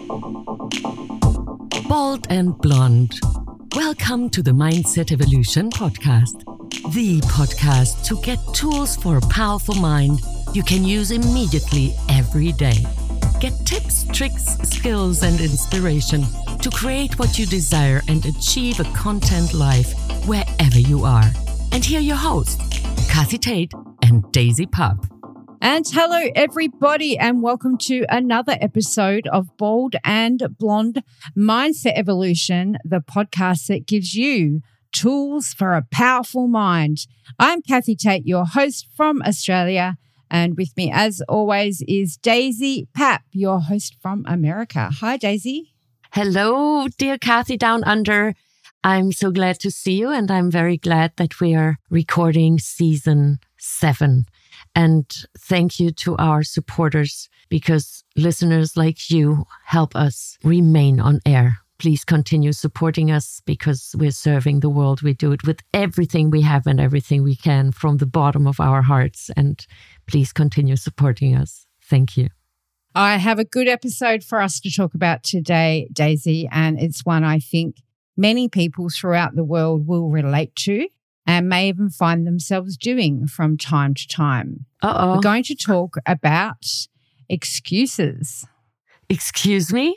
Bald and Blonde. Welcome to the Mindset Evolution podcast. The podcast to get tools for a powerful mind you can use immediately every day. Get tips, tricks, skills, and inspiration to create what you desire and achieve a content life wherever you are. And here are your hosts, Kathy Tate and Daisy Pup. And hello, everybody, and welcome to another episode of Bald and Blonde Mindset Evolution, the podcast that gives you tools for a powerful mind. I'm Kathy Tate, your host from Australia, and with me, as always, is Daisy Pup, your host from America. Hi, Daisy. Hello, dear Kathy down under. I'm so glad to see you, and I'm very glad that we are recording season 7. And thank you to our supporters, because listeners like you help us remain on air. Please continue supporting us because we're serving the world. We do it with everything we have and everything we can from the bottom of our hearts. And please continue supporting us. Thank you. I have a good episode for us to talk about today, Daisy, and it's one I think many people throughout the world will relate to and may even find themselves doing from time to time. We're going to talk about excuses. Excuse me?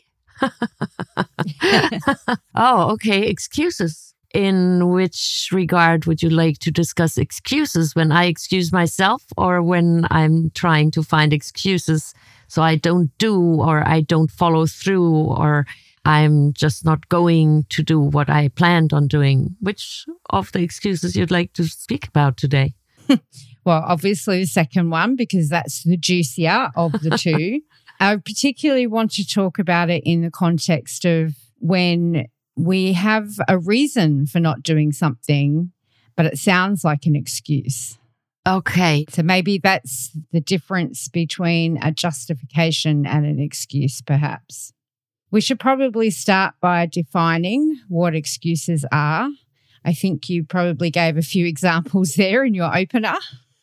Oh, okay. Excuses. In which regard would you like to discuss excuses? When I excuse myself, or when I'm trying to find excuses so I don't do, or I don't follow through, or I'm just not going to do what I planned on doing? Which of the excuses you'd like to speak about today? Well, obviously the second one, because that's the juicier of the two. I particularly want to talk about it in the context of when we have a reason for not doing something, but it sounds like an excuse. Okay. So maybe that's the difference between a justification and an excuse, perhaps. We should probably start by defining what excuses are. I think you probably gave a few examples there in your opener.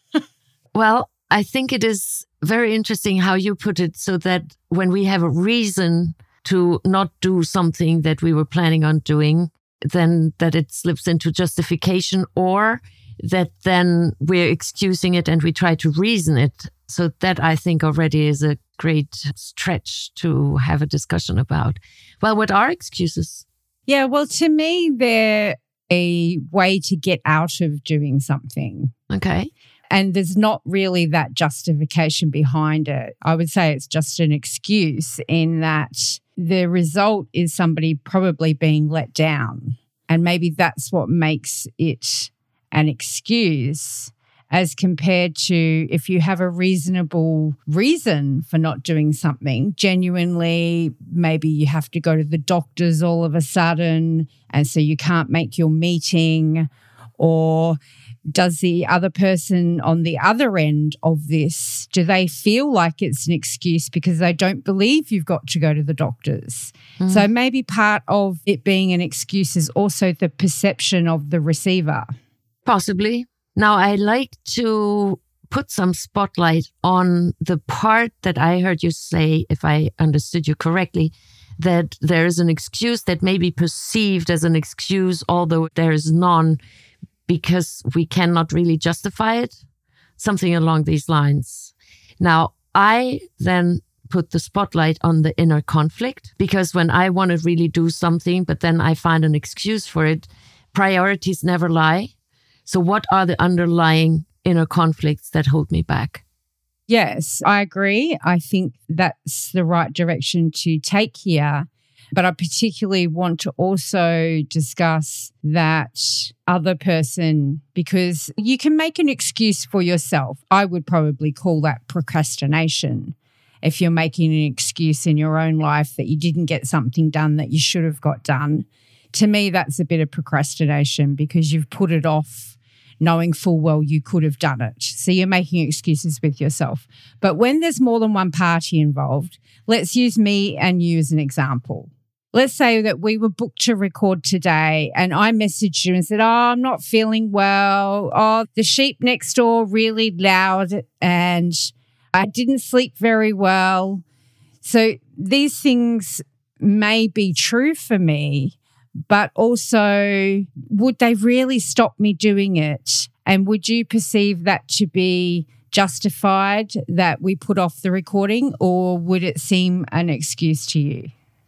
Well, I think it is very interesting how you put it, so that when we have a reason to not do something that we were planning on doing, then that it slips into justification, or that then we're excusing it and we try to reason it. So that, I think, already is a great stretch to have a discussion about. Well, what are excuses? Yeah, well, to me, they're a way to get out of doing something. Okay. And there's not really that justification behind it. I would say it's just an excuse, in that the result is somebody probably being let down. And maybe that's what makes it an excuse, as compared to if you have a reasonable reason for not doing something. Genuinely, maybe you have to go to the doctors all of a sudden, and so you can't make your meeting. Or does the other person on the other end of this, do they feel like it's an excuse because they don't believe you've got to go to the doctors? So maybe part of it being an excuse is also the perception of the receiver. Possibly. Now, I like to put some spotlight on the part that I heard you say, if I understood you correctly, that there is an excuse that may be perceived as an excuse, although there is none, because we cannot really justify it. Something along these lines. Now, I then put the spotlight on the inner conflict, because when I want to really do something, but then I find an excuse for it, priorities never lie. So what are the underlying inner conflicts that hold me back? Yes, I agree. I think that's the right direction to take here. But I particularly want to also discuss that other person, because you can make an excuse for yourself. I would probably call that procrastination. If you're making an excuse in your own life that you didn't get something done that you should have got done, to me, that's a bit of procrastination, because you've put it off knowing full well you could have done it. So you're making excuses with yourself. But when there's more than one party involved, let's use me and you as an example. Let's say that we were booked to record today and I messaged you and said, I'm not feeling well. The sheep next door really loud and I didn't sleep very well. So these things may be true for me, but also would they really stop me doing it? And would you perceive that to be justified that we put off the recording, or would it seem an excuse to you?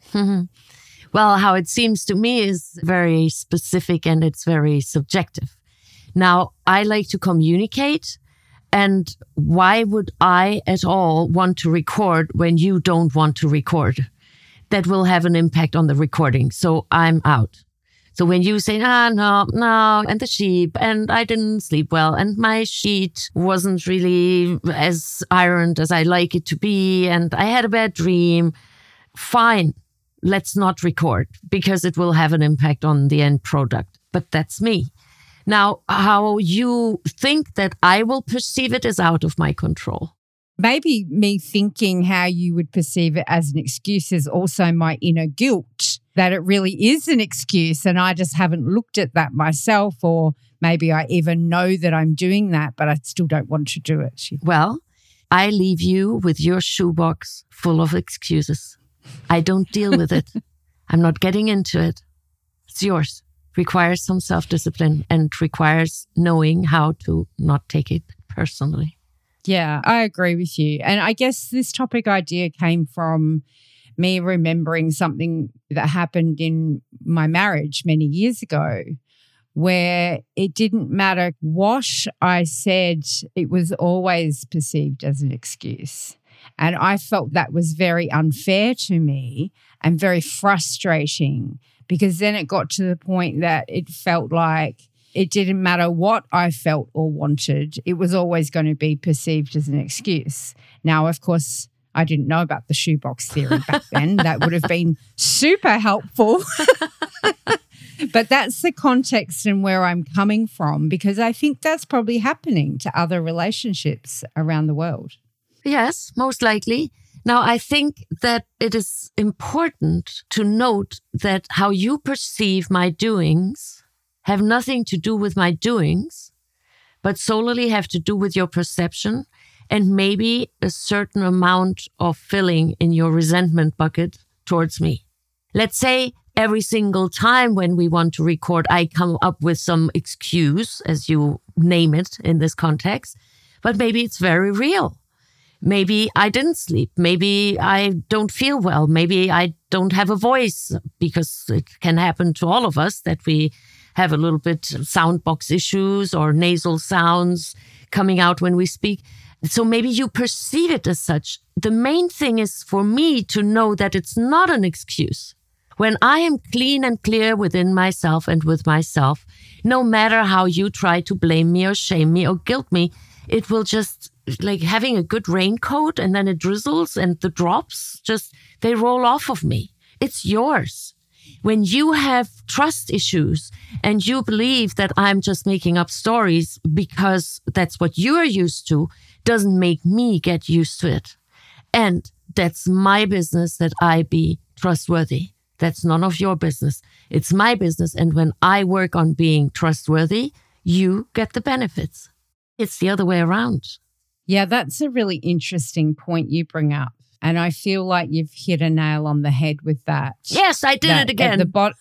Well, how it seems to me is very specific and it's very subjective. Now, I like to communicate, and why would I at all want to record when you don't want to record? That will have an impact on the recording. So I'm out. So when you say, no, and the sheep, and I didn't sleep well, and my sheet wasn't really as ironed as I like it to be, and I had a bad dream, fine, let's not record because it will have an impact on the end product. But that's me. Now, how you think that I will perceive it is out of my control. Maybe me thinking how you would perceive it as an excuse is also my inner guilt, that it really is an excuse and I just haven't looked at that myself, or maybe I even know that I'm doing that, but I still don't want to do it. Well, I leave you with your shoebox full of excuses. I don't deal with it. I'm not getting into it. It's yours. Requires some self-discipline and requires knowing how to not take it personally. Yeah, I agree with you. And I guess this topic idea came from me remembering something that happened in my marriage many years ago, where it didn't matter what I said, it was always perceived as an excuse. And I felt that was very unfair to me and very frustrating, because then it got to the point that it felt like it didn't matter what I felt or wanted, it was always going to be perceived as an excuse. Now, of course, I didn't know about the shoebox theory back then. That would have been super helpful. But that's the context and where I'm coming from, because I think that's probably happening to other relationships around the world. Yes, most likely. Now, I think that it is important to note that how you perceive my doings have nothing to do with my doings, but solely have to do with your perception and maybe a certain amount of filling in your resentment bucket towards me. Let's say every single time when we want to record, I come up with some excuse, as you name it in this context, but maybe it's very real. Maybe I didn't sleep. Maybe I don't feel well. Maybe I don't have a voice, because it can happen to all of us that we have a little bit sound box issues or nasal sounds coming out when we speak. So maybe you perceive it as such. The main thing is for me to know that it's not an excuse. When I am clean and clear within myself and with myself, no matter how you try to blame me or shame me or guilt me, it will just, like having a good raincoat and then it drizzles and the drops they roll off of me. It's yours. When you have trust issues and you believe that I'm just making up stories because that's what you're used to, doesn't make me get used to it. And that's my business that I be trustworthy. That's none of your business. It's my business. And when I work on being trustworthy, you get the benefits. It's the other way around. Yeah, that's a really interesting point you bring up. And I feel like you've hit a nail on the head with that. Yes, I did it again.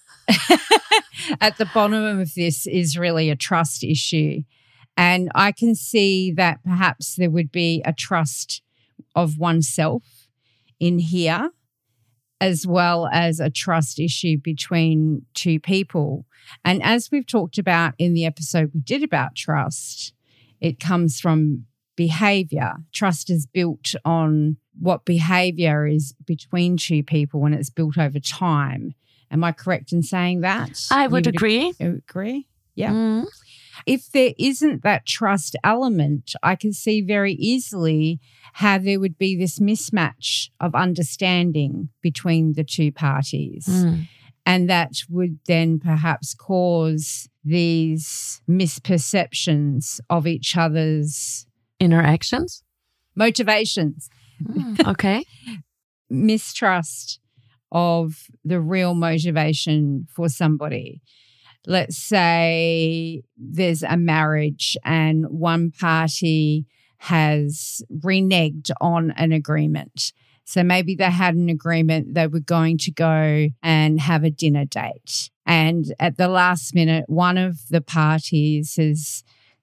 At the bottom of this is really a trust issue. And I can see that perhaps there would be a trust of oneself in here, as well as a trust issue between two people. And as we've talked about in the episode we did about trust, it comes from behavior. Trust is built on what behavior is between two people, and it's built over time. Am I correct in saying that? I would agree. Agree? Yeah. If there isn't that trust element, I can see very easily how there would be this mismatch of understanding between the two parties. And that would then perhaps cause these misperceptions of each other's interactions, motivations. Okay. Mistrust of the real motivation for somebody. Let's say there's a marriage and one party has reneged on an agreement. So maybe they had an agreement they were going to go and have a dinner date. And at the last minute, one of the parties has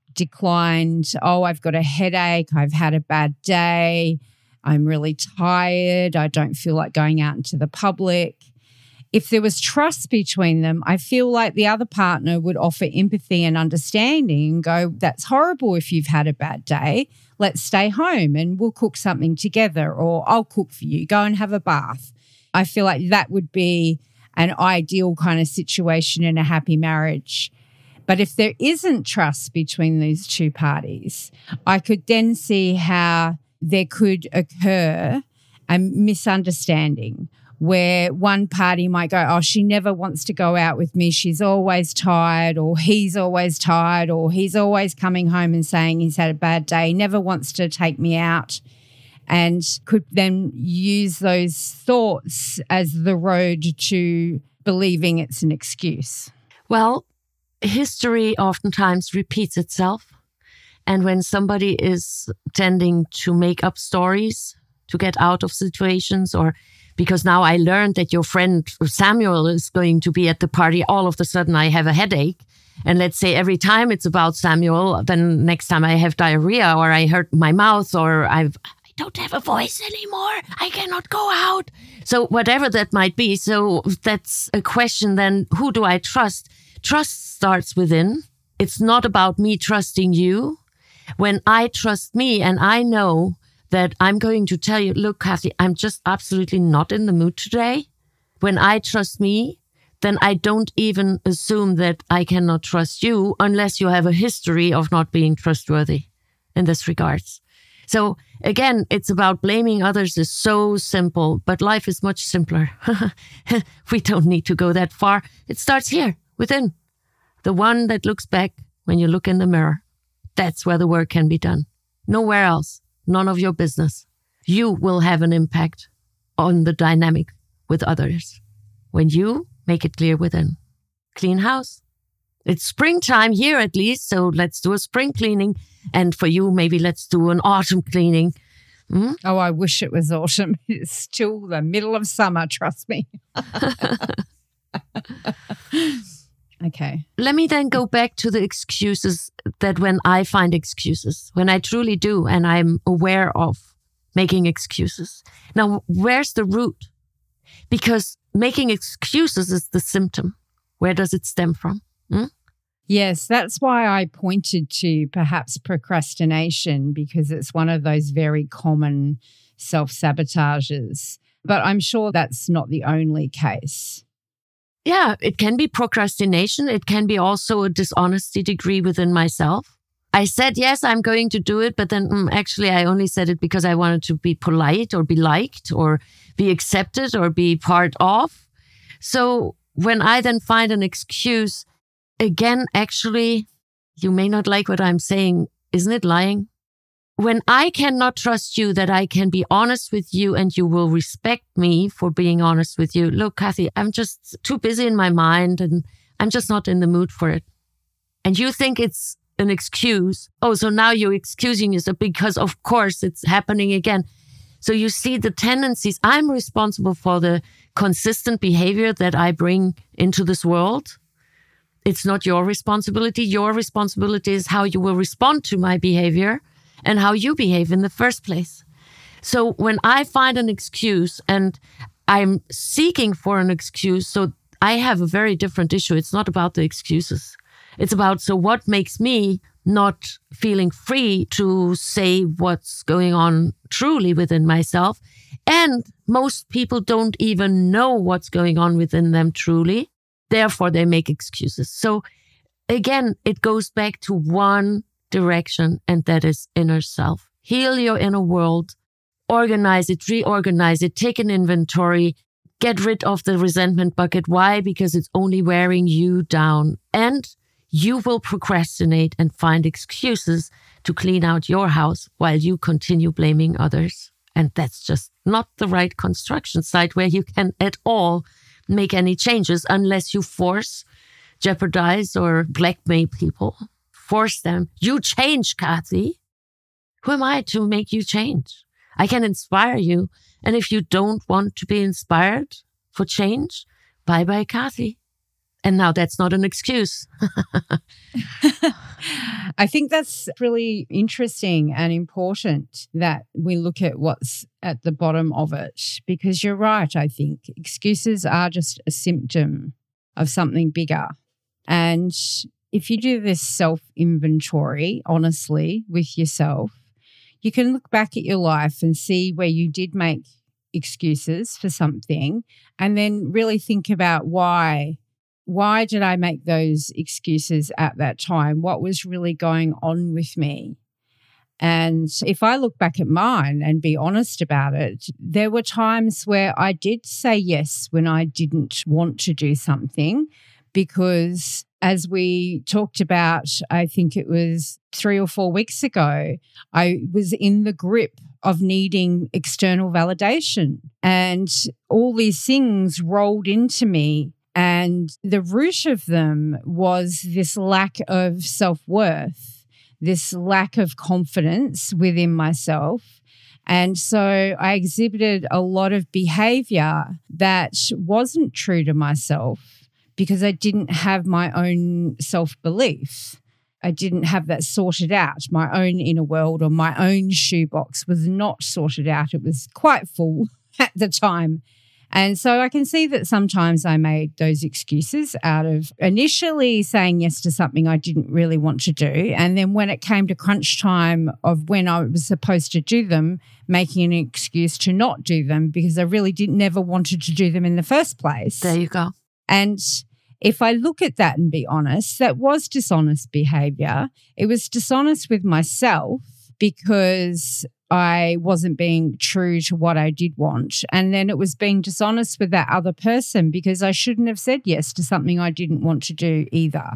declined, "Oh, I've got a headache. I've had a bad day. I'm really tired. I don't feel like going out into the public." If there was trust between them, I feel like the other partner would offer empathy and understanding and go, "That's horrible if you've had a bad day. Let's stay home and we'll cook something together, or I'll cook for you. Go and have a bath." I feel like that would be an ideal kind of situation in a happy marriage. But if there isn't trust between these two parties, I could then see how there could occur a misunderstanding where one party might go, "Oh, she never wants to go out with me. She's always tired," or "He's always tired," or "He's always coming home and saying he's had a bad day. He never wants to take me out," and could then use those thoughts as the road to believing it's an excuse. Well, history oftentimes repeats itself. And when somebody is tending to make up stories to get out of situations, or because now I learned that your friend Samuel is going to be at the party, all of a sudden I have a headache. And let's say every time it's about Samuel, then next time I have diarrhea, or I hurt my mouth, or I don't have a voice anymore. I cannot go out. So whatever that might be. So that's a question then, who do I trust? Trust starts within. It's not about me trusting you. When I trust me and I know that I'm going to tell you, "Look, Kathy, I'm just absolutely not in the mood today." When I trust me, then I don't even assume that I cannot trust you unless you have a history of not being trustworthy in this regards. So again, it's about blaming others is so simple, but life is much simpler. We don't need to go that far. It starts here, within. The one that looks back when you look in the mirror. That's where the work can be done. Nowhere else. None of your business. You will have an impact on the dynamic with others when you make it clear within. Clean house. It's springtime here at least, so let's do a spring cleaning. And for you, maybe let's do an autumn cleaning. Oh, I wish it was autumn. It's still the middle of summer, trust me. Okay. Let me then go back to the excuses that when I find excuses, when I truly do, and I'm aware of making excuses. Now, where's the root? Because making excuses is the symptom. Where does it stem from? Yes, that's why I pointed to perhaps procrastination, because it's one of those very common self-sabotages. But I'm sure that's not the only case. Yeah, it can be procrastination. It can be also a dishonesty degree within myself. I said, yes, I'm going to do it, but then actually I only said it because I wanted to be polite or be liked or be accepted or be part of. So when I then find an excuse, again, actually, you may not like what I'm saying. Isn't it lying? When I cannot trust you that I can be honest with you and you will respect me for being honest with you. Look, Kathy, I'm just too busy in my mind and I'm just not in the mood for it. And you think it's an excuse. Oh, so now you're excusing yourself because of course it's happening again. So you see the tendencies. I'm responsible for the consistent behavior that I bring into this world. It's not your responsibility. Your responsibility is how you will respond to my behavior and how you behave in the first place. So when I find an excuse and I'm seeking for an excuse, so I have a very different issue. It's not about the excuses. It's about, so what makes me not feeling free to say what's going on truly within myself? And most people don't even know what's going on within them truly. Therefore, they make excuses. So again, it goes back to one direction, and that is inner self. Heal your inner world, organize it, reorganize it, take an inventory, get rid of the resentment bucket. Why? Because it's only wearing you down, and you will procrastinate and find excuses to clean out your house while you continue blaming others. And that's just not the right construction site where you can at all make any changes unless you force, jeopardize, or blackmail people. Force them. You change, Kathy. Who am I to make you change? I can inspire you And if you don't want to be inspired for change, bye-bye, Kathy. And now that's not an excuse. I think that's really interesting and important that we look at what's at the bottom of it, because you're right. I think excuses are just a symptom of something bigger. And if you do this self-inventory, honestly, with yourself, you can look back at your life and see where you did make excuses for something and then really think about why did I make those excuses at that time? What was really going on with me? And if I look back at mine and be honest about it, there were times where I did say yes when I didn't want to do something, because as we talked about, I think it was 3 or 4 weeks ago, I was in the grip of needing external validation, and all these things rolled into me. And the root of them was this lack of self-worth, this lack of confidence within myself. And so I exhibited a lot of behavior that wasn't true to myself because I didn't have my own self-belief. I didn't have that sorted out. My own inner world or my own shoebox was not sorted out. It was quite full at the time. And so I can see that sometimes I made those excuses out of initially saying yes to something I didn't really want to do. And then when it came to crunch time of when I was supposed to do them, making an excuse to not do them because I really never wanted to do them in the first place. There you go. And if I look at that and be honest, that was dishonest behavior. It was dishonest with myself because I wasn't being true to what I did want. And then it was being dishonest with that other person because I shouldn't have said yes to something I didn't want to do either.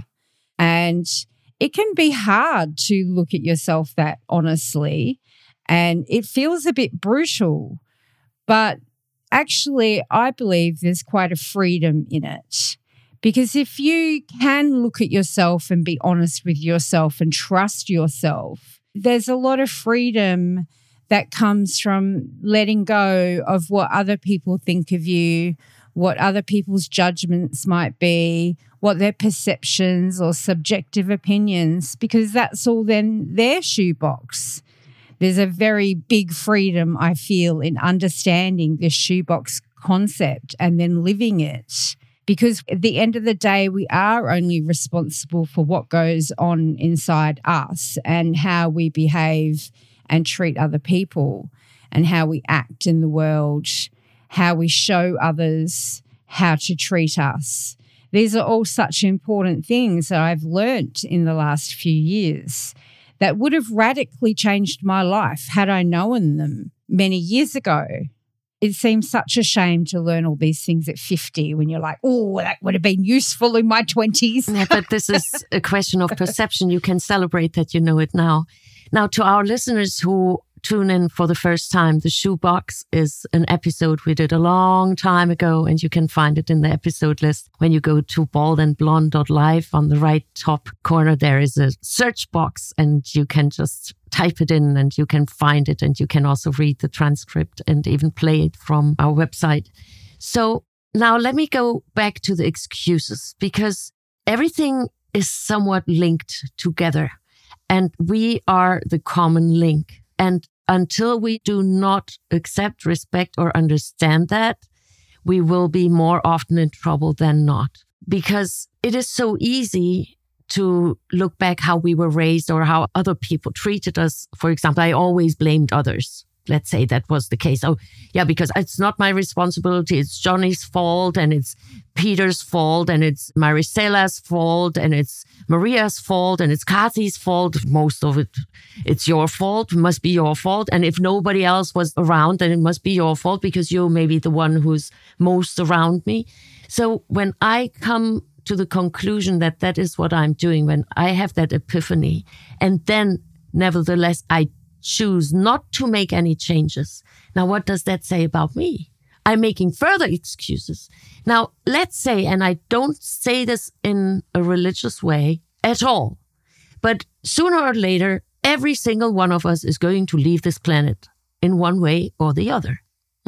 And it can be hard to look at yourself that honestly, and it feels a bit brutal. But actually, I believe there's quite a freedom in it. Because if you can look at yourself and be honest with yourself and trust yourself, there's a lot of freedom that comes from letting go of what other people think of you, what other people's judgments might be, what their perceptions or subjective opinions, because that's all then their shoebox. There's a very big freedom, I feel, in understanding this shoebox concept and then living it. Because at the end of the day, we are only responsible for what goes on inside us and how we behave and treat other people and how we act in the world, how we show others how to treat us. These are all such important things that I've learnt in the last few years that would have radically changed my life had I known them many years ago. It seems such a shame to learn all these things at 50 when you're like, oh, that would have been useful in my 20s. Yeah, but this is a question of perception. You can celebrate that you know it now. Now, to our listeners who tune in for the first time, The Shoebox is an episode we did a long time ago, and you can find it in the episode list. When you go to baldandblonde.live, on the right top corner, there is a search box, and you can just type it in and you can find it, and you can also read the transcript and even play it from our website. So now let me go back to the excuses, because everything is somewhat linked together. And we are the common link. And until we do not accept, respect, or understand that, we will be more often in trouble than not. Because it is so easy to look back how we were raised or how other people treated us. For example, I always blamed others. Let's say that was the case. Oh, yeah, because it's not my responsibility. It's Johnny's fault, and it's Peter's fault, and it's Maricela's fault, and it's Maria's fault, and it's Kathy's fault. Most of it, it's your fault. It must be your fault. And if nobody else was around, then it must be your fault because you're maybe the one who's most around me. So when I come to the conclusion that that is what I'm doing, when I have that epiphany, and then nevertheless, I choose not to make any changes. Now, what does that say about me? I'm making further excuses. Now, let's say, and I don't say this in a religious way at all, but sooner or later, every single one of us is going to leave this planet in one way or the other.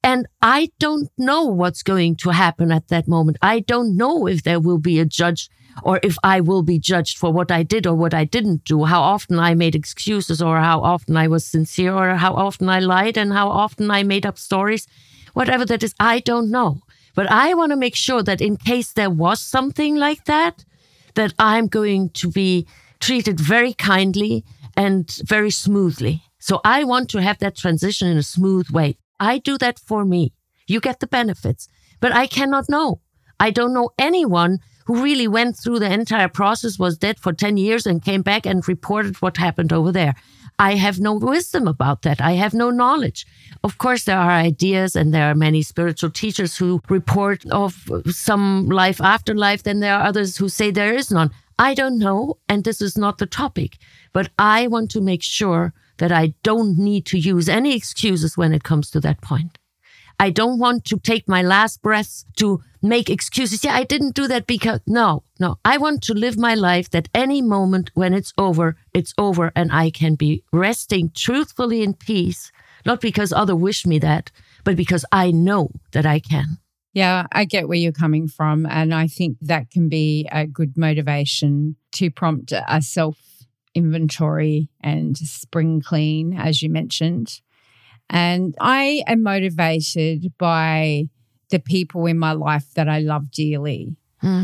And I don't know what's going to happen at that moment. I don't know if there will be a judge or if I will be judged for what I did or what I didn't do, how often I made excuses or how often I was sincere or how often I lied and how often I made up stories. Whatever that is, I don't know. But I want to make sure that in case there was something like that I'm going to be treated very kindly and very smoothly. So I want to have that transition in a smooth way. I do that for me. You get the benefits. But I cannot know. I don't know anyone who really went through the entire process, was dead for 10 years and came back and reported what happened over there. I have no wisdom about that. I have no knowledge. Of course, there are ideas and there are many spiritual teachers who report of some life after life. Then there are others who say there is none. I don't know, and this is not the topic. But I want to make sure that I don't need to use any excuses when it comes to that point. I don't want to take my last breaths to make excuses. Yeah, I didn't do that because... No. I want to live my life that any moment when it's over, and I can be resting truthfully in peace, not because others wish me that, but because I know that I can. Yeah, I get where you're coming from. And I think that can be a good motivation to prompt a self-inventory and spring clean, as you mentioned. And I am motivated by the people in my life that I love dearly.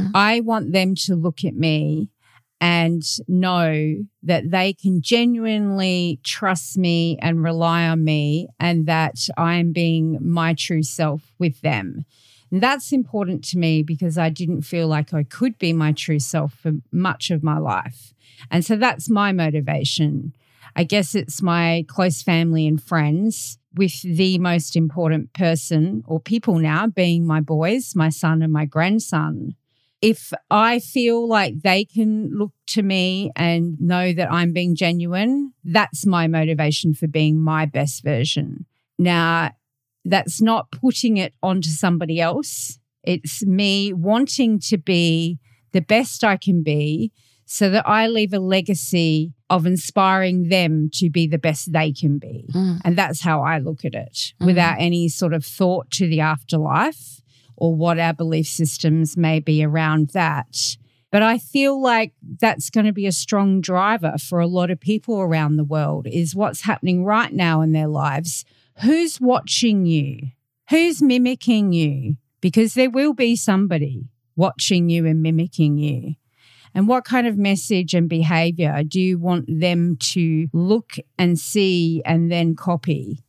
I want them to look at me and know that they can genuinely trust me and rely on me and that I'm being my true self with them. And that's important to me because I didn't feel like I could be my true self for much of my life. And so that's my motivation. I guess it's my close family and friends, with the most important person or people now being my boys, my son and my grandson. If I feel like they can look to me and know that I'm being genuine, that's my motivation for being my best version. Now, that's not putting it onto somebody else. It's me wanting to be the best I can be so that I leave a legacy of inspiring them to be the best they can be. And that's how I look at it, without any sort of thought to the afterlife or what our belief systems may be around that. But I feel like that's going to be a strong driver for a lot of people around the world, is what's happening right now in their lives. Who's watching you? Who's mimicking you? Because there will be somebody watching you and mimicking you. And what kind of message and behavior do you want them to look and see and then copy?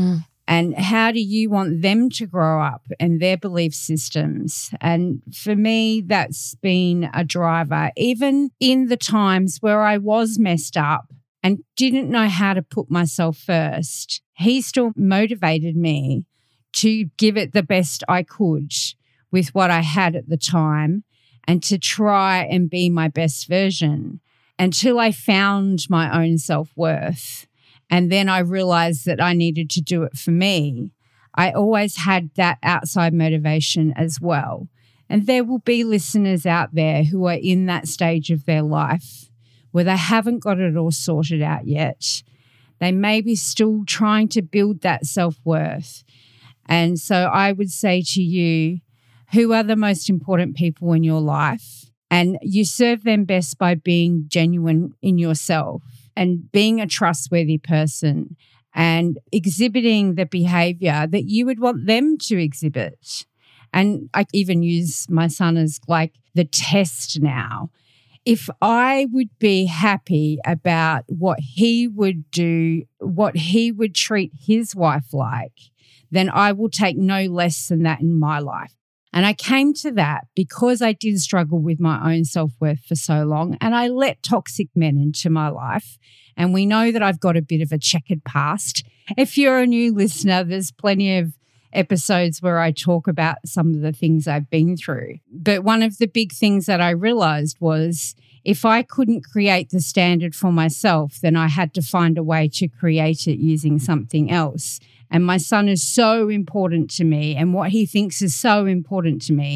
And how do you want them to grow up and their belief systems? And for me, that's been a driver. Even in the times where I was messed up and didn't know how to put myself first, he still motivated me to give it the best I could with what I had at the time, and to try and be my best version until I found my own self-worth. And then I realized that I needed to do it for me. I always had that outside motivation as well. And there will be listeners out there who are in that stage of their life where they haven't got it all sorted out yet. They may be still trying to build that self-worth. And so I would say to you, who are the most important people in your life? And you serve them best by being genuine in yourself and being a trustworthy person and exhibiting the behavior that you would want them to exhibit. And I even use my son as like the test now. If I would be happy about what he would do, what he would treat his wife like, then I will take no less than that in my life. And I came to that because I did struggle with my own self-worth for so long, and I let toxic men into my life. And we know that I've got a bit of a checkered past. If you're a new listener, there's plenty of episodes where I talk about some of the things I've been through. But one of the big things that I realized was if I couldn't create the standard for myself, then I had to find a way to create it using something else. And my son is so important to me, and what he thinks is so important to me.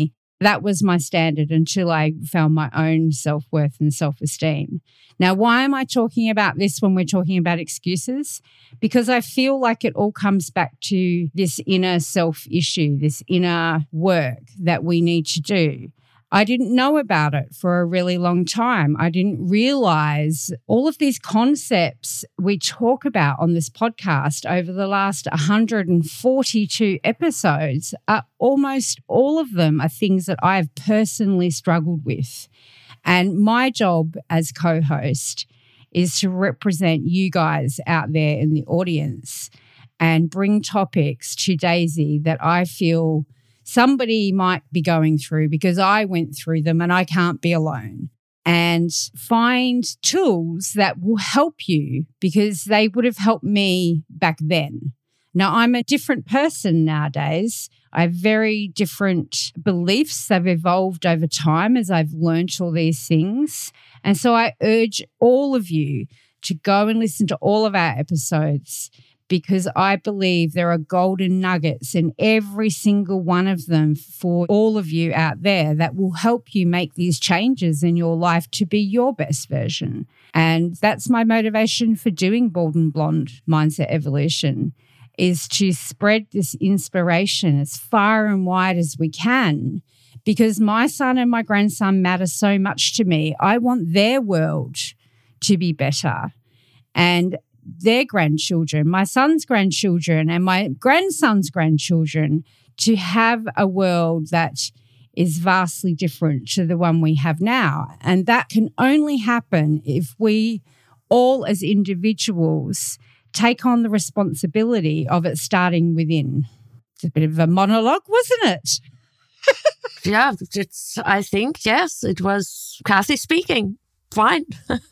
That was my standard until I found my own self-worth and self-esteem. Now, why am I talking about this when we're talking about excuses? Because I feel like it all comes back to this inner self issue, this inner work that we need to do. I didn't know about it for a really long time. I didn't realize all of these concepts we talk about on this podcast over the last 142 episodes are almost all of them are things that I've personally struggled with. And my job as co-host is to represent you guys out there in the audience and bring topics to Daisy that I feel somebody might be going through because I went through them and I can't be alone, and find tools that will help you because they would have helped me back then. Now, I'm a different person nowadays. I have very different beliefs. They've evolved over time as I've learnt all these things. And so I urge all of you to go and listen to all of our episodes, because I believe there are golden nuggets in every single one of them for all of you out there that will help you make these changes in your life to be your best version. And that's my motivation for doing Bald and Blonde Mindset Evolution, is to spread this inspiration as far and wide as we can, because my son and my grandson matter so much to me. I want their world to be better, and their grandchildren, my son's grandchildren and my grandson's grandchildren, to have a world that is vastly different to the one we have now. And that can only happen if we all as individuals take on the responsibility of it starting within. It's a bit of a monologue, wasn't it? Yeah, I think, yes, it was Kathy speaking. Fine.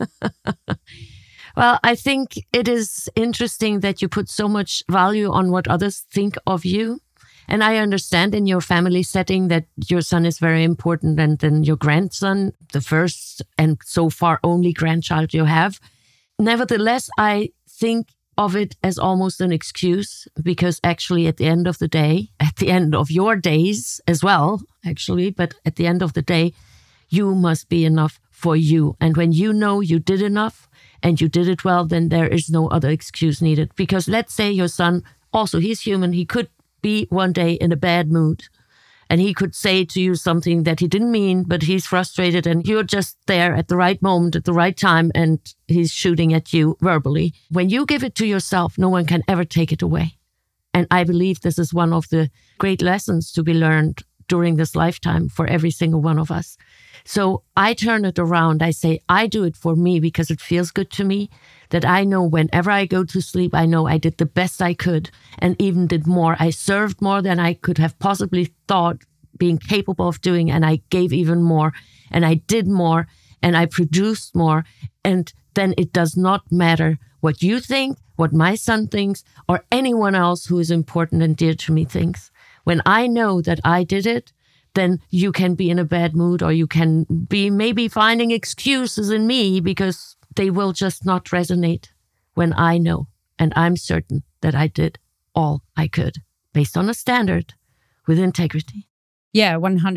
Well, I think it is interesting that you put so much value on what others think of you. And I understand in your family setting that your son is very important, and then your grandson, the first and so far only grandchild you have. Nevertheless, I think of it as almost an excuse, because actually at the end of the day, at the end of your days as well, actually, but at the end of the day, you must be enough for you. And when you know you did enough and you did it well, then there is no other excuse needed. Because let's say your son, also he's human, he could be one day in a bad mood and he could say to you something that he didn't mean, but he's frustrated and you're just there at the right moment, at the right time, and he's shooting at you verbally. When you give it to yourself, no one can ever take it away. And I believe this is one of the great lessons to be learned during this lifetime for every single one of us. So I turn it around. I say, I do it for me because it feels good to me, that I know whenever I go to sleep, I know I did the best I could and even did more. I served more than I could have possibly thought being capable of doing. And I gave even more and I did more and I produced more. And then it does not matter what you think, what my son thinks, or anyone else who is important and dear to me thinks. When I know that I did it, then you can be in a bad mood, or you can be maybe finding excuses in me because they will just not resonate when I know and I'm certain that I did all I could based on a standard with integrity. Yeah,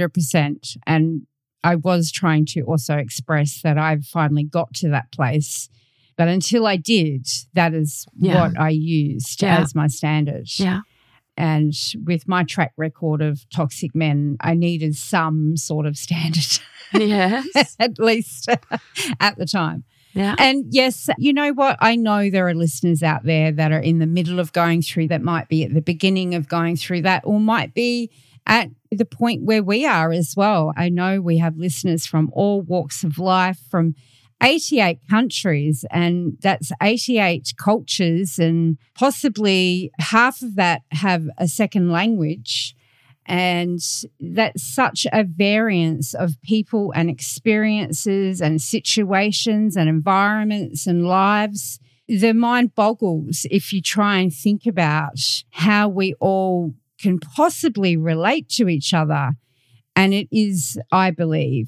100%. And I was trying to also express that I've finally got to that place. But until I did, that is what I used as my standard. Yeah. And with my track record of toxic men, I needed some sort of standard. Yes. At least at the time. Yeah. And yes, you know what? I know there are listeners out there that are in the middle of going through that, might be at the beginning of going through that, or might be at the point where we are as well. I know we have listeners from all walks of life, from 88 countries, and that's 88 cultures, and possibly half of that have a second language. And that's such a variance of people and experiences and situations and environments and lives. The mind boggles if you try and think about how we all can possibly relate to each other. And it is, I believe,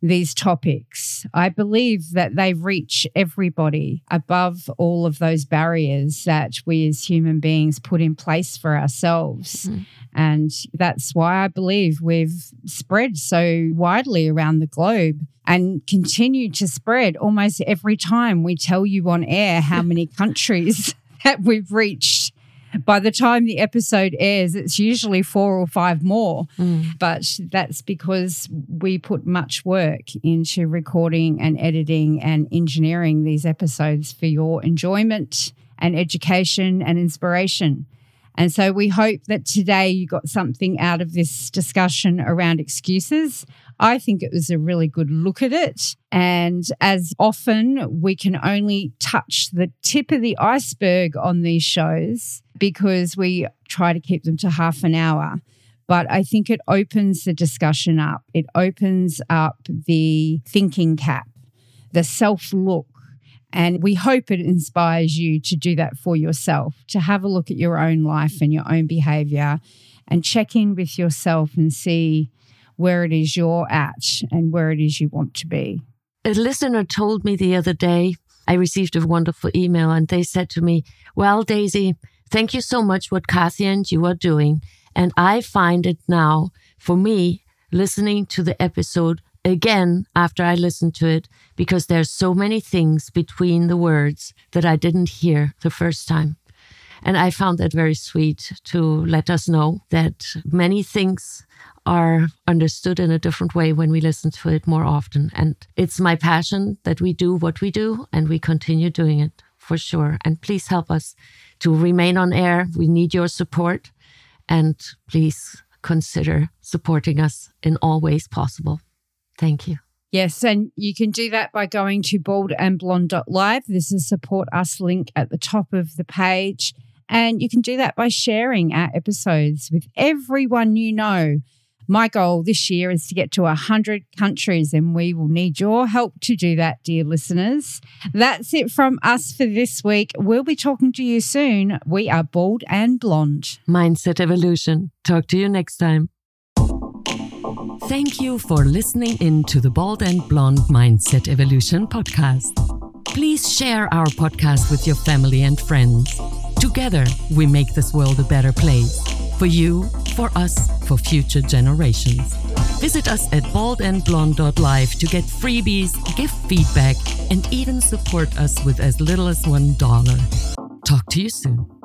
these topics. I believe that they reach everybody above all of those barriers that we as human beings put in place for ourselves. Mm-hmm. And that's why I believe we've spread so widely around the globe and continue to spread almost every time we tell you on air how many countries that we've reached. By the time the episode airs, it's usually 4 or 5 more. But that's because we put much work into recording and editing and engineering these episodes for your enjoyment and education and inspiration. And so we hope that today you got something out of this discussion around excuses. I think it was a really good look at it. And as often, we can only touch the tip of the iceberg on these shows because we try to keep them to half an hour. But I think it opens the discussion up. It opens up the thinking cap, the self-look. And we hope it inspires you to do that for yourself, to have a look at your own life and your own behavior and check in with yourself and see where it is you're at and where it is you want to be. A listener told me the other day, I received a wonderful email and they said to me, well, Daisy, thank you so much what Kathy and you are doing. And I find it now, for me, listening to the episode again after I listened to it, because there's so many things between the words that I didn't hear the first time. And I found that very sweet to let us know that many things are understood in a different way when we listen to it more often. And it's my passion that we do what we do and we continue doing it for sure. And please help us to remain on air. We need your support. And please consider supporting us in all ways possible. Thank you. Yes, and you can do that by going to boldandblonde.live. There's a support us link at the top of the page. And you can do that by sharing our episodes with everyone you know. My goal this year is to get to 100 countries, and we will need your help to do that, dear listeners. That's it from us for this week. We'll be talking to you soon. We are Bold and Blonde. Mindset Evolution. Talk to you next time. Thank you for listening in to the Bold and Blonde Mindset Evolution podcast. Please share our podcast with your family and friends. Together, we make this world a better place. For you, for us, for future generations. Visit us at boldandblonde.live to get freebies, give feedback, and even support us with as little as $1. Talk to you soon.